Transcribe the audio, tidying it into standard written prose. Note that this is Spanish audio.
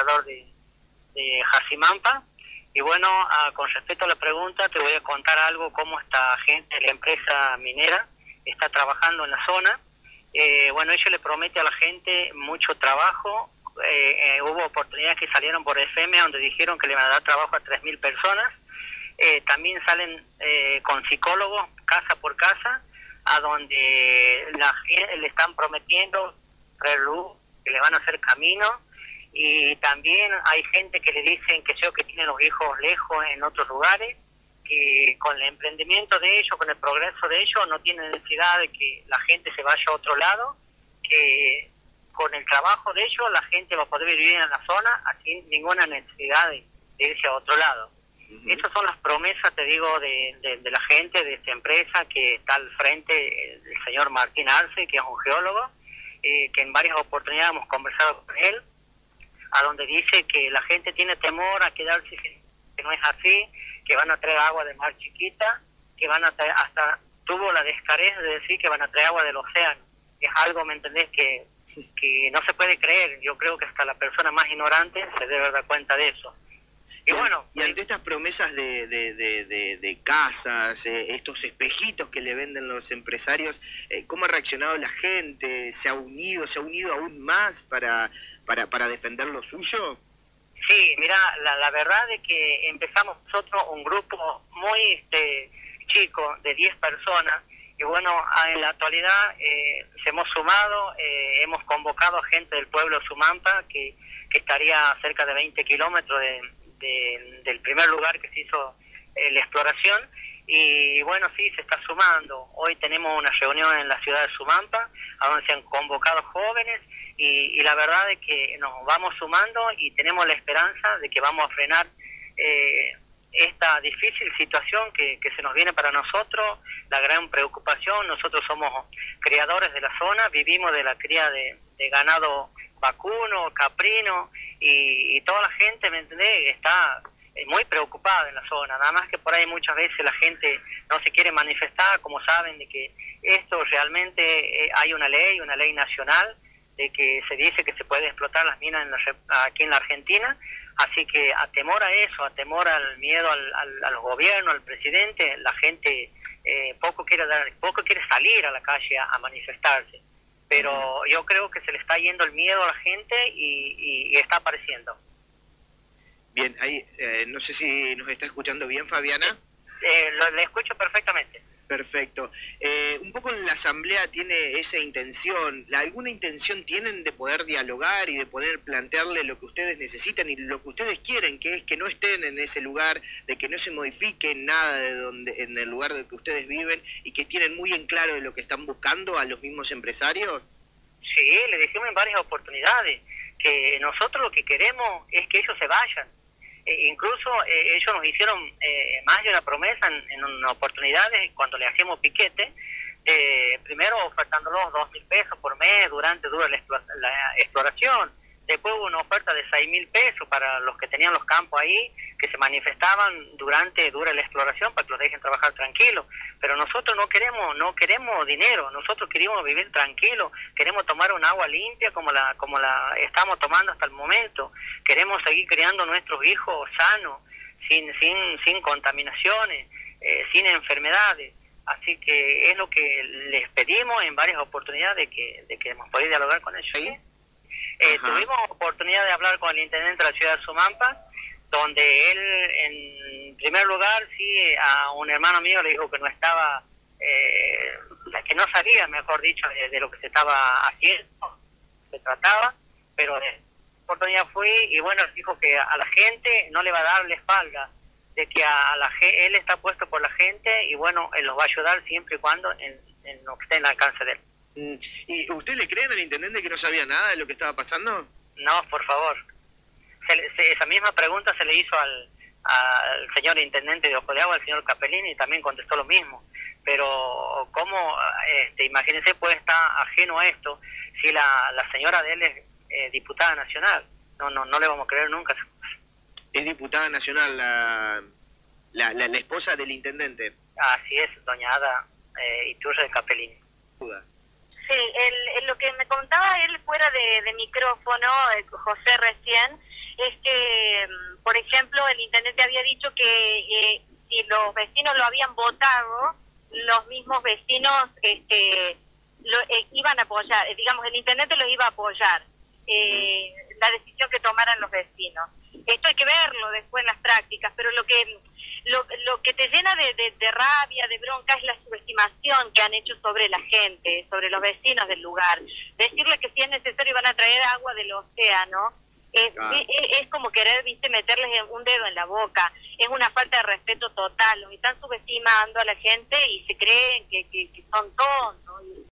gobernador de Jacimampa. Y bueno, con respecto a la pregunta, te voy a contar algo, cómo esta gente de la empresa minera está trabajando en la zona. Bueno, ellos le prometen a la gente mucho trabajo. Hubo oportunidades que salieron por FM donde dijeron que le van a dar trabajo a 3.000 personas. También salen con psicólogos casa por casa, a donde le están prometiendo reloj, que le van a hacer camino. Y también hay gente que le dicen que tienen los hijos lejos en otros lugares, que con el emprendimiento de ellos, con el progreso de ellos, no tienen necesidad de que la gente se vaya a otro lado, que con el trabajo de ellos la gente va a poder vivir en la zona sin ninguna necesidad de irse a otro lado. Uh-huh. Esas son las promesas, te digo, de la gente de esta empresa que está al frente, el señor Martín Arce, que es un geólogo, que en varias oportunidades hemos conversado con él, a donde dice que la gente tiene temor a quedarse, que no es así, que van a traer agua de mar chiquita, que van a traer, hasta tuvo la descarez de decir que van a traer agua del océano. Es algo, ¿me entendés?, que no se puede creer. Yo creo que hasta la persona más ignorante se debe dar cuenta de eso. Y bueno, y ante estas promesas de casas, estos espejitos que le venden los empresarios, ¿cómo ha reaccionado la gente? ¿Se ha unido aún más para defender lo suyo? Sí, mira, la verdad es que empezamos nosotros un grupo muy chico, de 10 personas, y bueno, en la actualidad se hemos sumado, hemos convocado a gente del pueblo de Sumampa, que estaría a cerca de 20 kilómetros del primer lugar que se hizo la exploración, y bueno, sí, se está sumando. Hoy tenemos una reunión en la ciudad de Sumampa, a donde se han convocado jóvenes, y la verdad es que nos vamos sumando y tenemos la esperanza de que vamos a frenar esta difícil situación que se nos viene para nosotros, la gran preocupación. Nosotros somos criadores de la zona, vivimos de la cría de ganado vacuno, caprino, y toda la gente, ¿me entendés?, está muy preocupada en la zona. Nada más que por ahí muchas veces la gente no se quiere manifestar, como saben de que esto realmente hay una ley nacional, de que se dice que se puede explotar las minas aquí en la Argentina. Así que a temor a eso, a temor al miedo al gobierno, al presidente, la gente poco quiere salir a la calle a manifestarse. Pero yo creo que se le está yendo el miedo a la gente y está apareciendo. Bien, ahí no sé si nos está escuchando bien, Fabiana. Le escucho perfectamente. Perfecto. Un poco la asamblea tiene esa intención. ¿Alguna intención tienen de poder dialogar y de poder plantearle lo que ustedes necesitan y lo que ustedes quieren, que es que no estén en ese lugar, de que no se modifique nada en el lugar de que ustedes viven, y que tienen muy en claro de lo que están buscando a los mismos empresarios? Sí, le dijimos en varias oportunidades que nosotros lo que queremos es que ellos se vayan. Incluso ellos nos hicieron más de una promesa en oportunidades cuando le hacíamos piquete, primero ofertándolos 2.000 pesos por mes dura la exploración. Después hubo una oferta de 6.000 pesos para los que tenían los campos ahí, que se manifestaban dura la exploración para que los dejen trabajar tranquilos. Pero nosotros no queremos dinero, nosotros queremos vivir tranquilos, queremos tomar un agua limpia como la estamos tomando hasta el momento. Queremos seguir criando nuestros hijos sanos, sin contaminaciones, sin enfermedades. Así que es lo que les pedimos en varias oportunidades, de que hemos podido dialogar con ellos. ¿Sí? Tuvimos oportunidad de hablar con el intendente de la ciudad de Sumampa, donde él, en primer lugar, sí, a un hermano mío le dijo que no estaba, que no sabía, mejor dicho, de lo que se estaba haciendo, se trataba, pero en oportunidad fui, y bueno, dijo que a la gente no le va a dar la espalda, de que él está puesto por la gente, y bueno, él los va a ayudar siempre y cuando en lo que esté en el alcance de él. ¿Y usted le creen al intendente que no sabía nada de lo que estaba pasando? No, por favor. Esa misma pregunta se le hizo al señor intendente de Ojo de Agua, el señor Capellini, y también contestó lo mismo. Pero ¿cómo, imagínense, puede estar ajeno a esto si la señora de él es diputada nacional? No le vamos a creer nunca. Es diputada nacional la esposa del intendente. Así es, doña Ada Iturre Capellini. Sí, lo que me contaba él fuera de micrófono, José recién, por ejemplo, el intendente había dicho que si los vecinos lo habían votado, los mismos vecinos iban a apoyar, digamos, el intendente los iba a apoyar, la decisión que tomaran los vecinos. Esto hay que verlo después en las prácticas, pero lo que te llena de rabia, de bronca, es la subestimación que han hecho sobre la gente, sobre los vecinos del lugar. Decirles que si es necesario van a traer agua del océano, es como querer, viste, meterles un dedo en la boca. Es una falta de respeto total. Los están subestimando a la gente y se creen que son tontos.